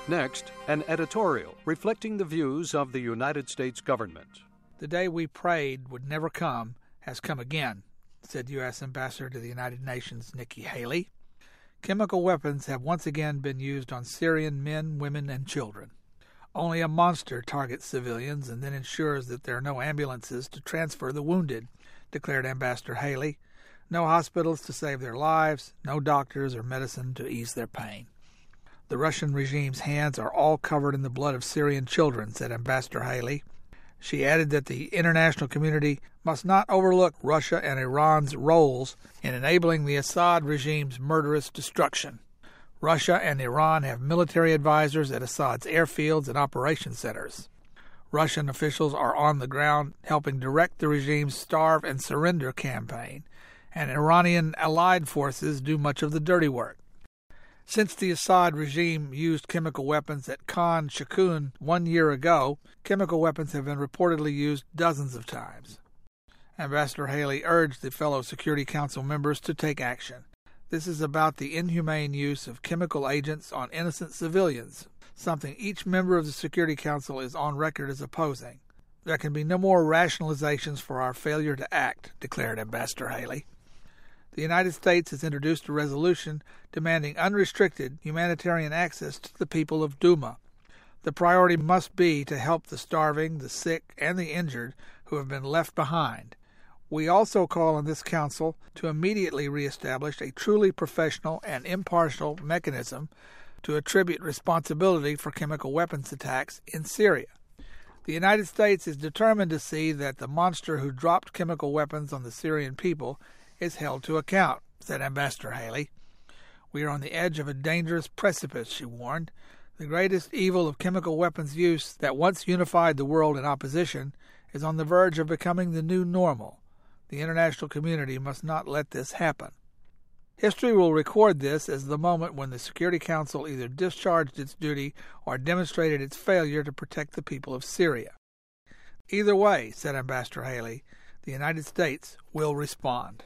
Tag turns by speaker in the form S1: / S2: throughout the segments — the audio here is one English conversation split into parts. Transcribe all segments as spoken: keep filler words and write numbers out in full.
S1: Next, an editorial reflecting the views of the United States government.
S2: The day we prayed would never come has come again, said U S Ambassador to the United Nations Nikki Haley. Chemical weapons have once again been used on Syrian men, women, and children. Only a monster targets civilians and then ensures that there are no ambulances to transfer the wounded, declared Ambassador Haley. No hospitals to save their lives, no doctors or medicine to ease their pain. The Russian regime's hands are all covered in the blood of Syrian children, said Ambassador Haley. She added that the international community must not overlook Russia and Iran's roles in enabling the Assad regime's murderous destruction. Russia and Iran have military advisors at Assad's airfields and operation centers. Russian officials are on the ground helping direct the regime's Starve and Surrender campaign, and Iranian allied forces do much of the dirty work. Since the Assad regime used chemical weapons at Khan Shaykhun one year ago, chemical weapons have been reportedly used dozens of times. Ambassador Haley urged the fellow Security Council members to take action. This is about the inhumane use of chemical agents on innocent civilians, something each member of the Security Council is on record as opposing. There can be no more rationalizations for our failure to act, declared Ambassador Haley. The United States has introduced a resolution demanding unrestricted humanitarian access to the people of Douma. The priority must be to help the starving, the sick, and the injured who have been left behind. We also call on this Council to immediately reestablish a truly professional and impartial mechanism to attribute responsibility for chemical weapons attacks in Syria. The United States is determined to see that the monster who dropped chemical weapons on the Syrian people is held to account, said Ambassador Haley. We are on the edge of a dangerous precipice, she warned. The greatest evil of chemical weapons use that once unified the world in opposition is on the verge of becoming the new normal. The international community must not let this happen. History will record this as the moment when the Security Council either discharged its duty or demonstrated its failure to protect the people of Syria. Either way, said Ambassador Haley, the United States will respond.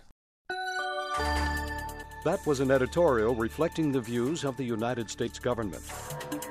S1: That was an editorial reflecting the views of the United States government.